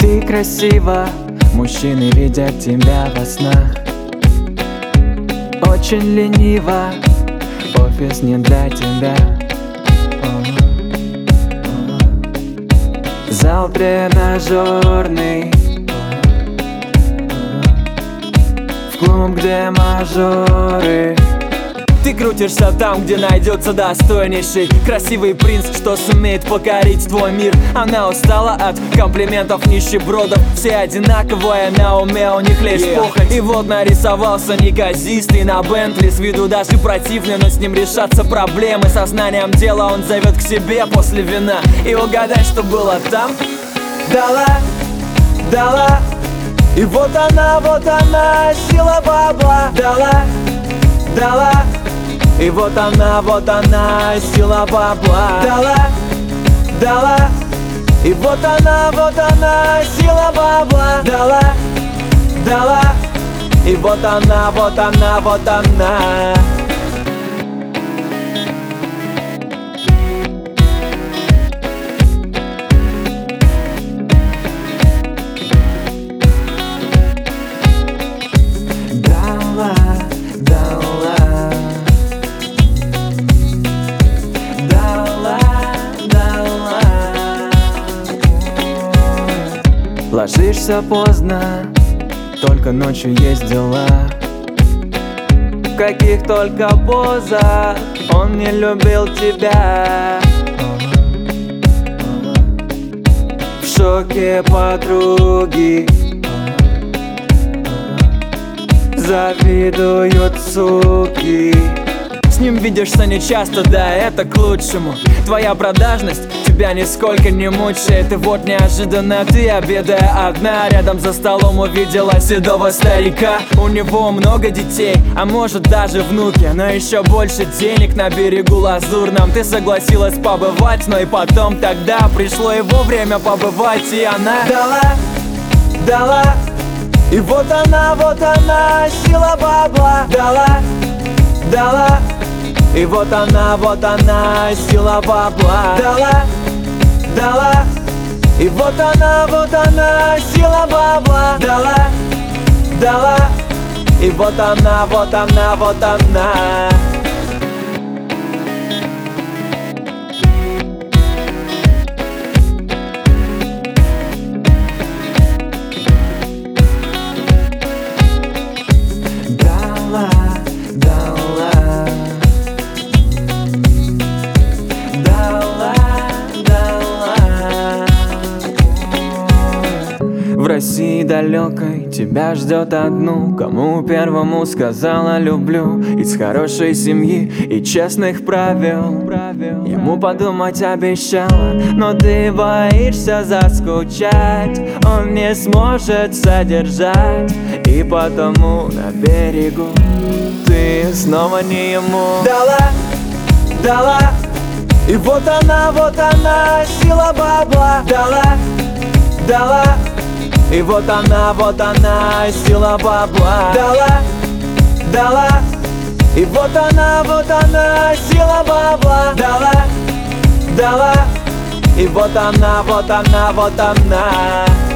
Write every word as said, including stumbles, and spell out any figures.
Ты красива, мужчины видят тебя во снах. Очень лениво, офис не для тебя. Зал тренажерный, в клуб, где мажоры. Ты крутишься там, где найдется достойнейший красивый принц, что сумеет покорить твой мир. Она устала от комплиментов нищебродов. Все одинаковые, на уме у них лишь yeah. похоть. И вот нарисовался неказистый на Бентли, с виду даже противный, но с ним решатся проблемы. Сознанием дела он зовет к себе после вина. И угадай, что было там? Дала, дала. И вот она, вот она, сила бабла. Дала, дала. И вот она, вот она, сила бабла. Дала, дала. И вот она, вот она, сила бабла. Дала, дала. И вот она, вот она, вот она. Дала, дала. Ложишься поздно, только ночью есть дела. В каких только позах он не любил тебя. В шоке подруги завидуют суки. С ним видишься нечасто, да, это к лучшему. Твоя продажность тебя нисколько не мучает. И вот неожиданно ты, обедая одна, рядом за столом увидела седого старика. У него много детей, а может даже внуки, но еще больше денег на берегу Лазурном. Ты согласилась побывать, но и потом тогда пришло его время побывать. И она дала, дала. И вот она, вот она, сила бабла. Дала, дала. И вот она, вот она, сила бабла. Дала, дала. И вот она, вот она, сила бабла. Дала, дала. И вот она, вот она, вот она. Дала, дала. В России далекой тебя ждет одну, кому первому сказала люблю. Из хорошей семьи и честных правил ему подумать обещала, но ты боишься заскучать, он не сможет содержать, и потому на берегу ты снова не ему. Дала, дала. И вот она, вот она, сила бабла. Дала, дала. И вот она, вот она, сила бабла. Дала, дала. И вот она, вот она, сила бабла. Дала, дала. И вот она, вот она, вот она.